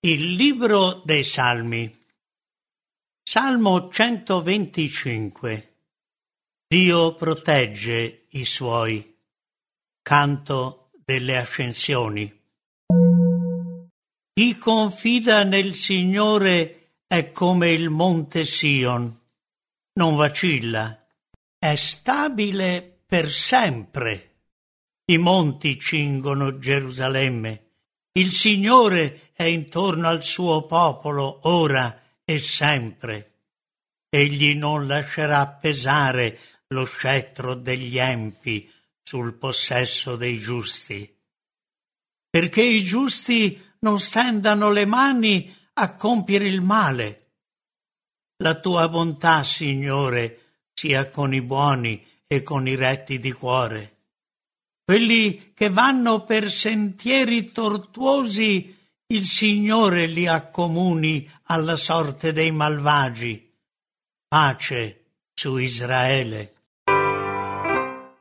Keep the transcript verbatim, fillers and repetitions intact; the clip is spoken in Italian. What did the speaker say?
Il libro dei Salmi. Salmo centoventicinque. Dio protegge i suoi. Canto delle ascensioni. Chi confida nel Signore è come il monte Sion. Non vacilla, è stabile per sempre. I monti cingono Gerusalemme. Il Signore è intorno al suo popolo ora e sempre. Egli non lascerà pesare lo scettro degli empi sul possesso dei giusti. Perché i giusti non stendano le mani a compiere il male. La tua bontà, Signore, sia con i buoni e con i retti di cuore. Quelli che vanno per sentieri tortuosi, il Signore li accomuni alla sorte dei malvagi. Pace su Israele.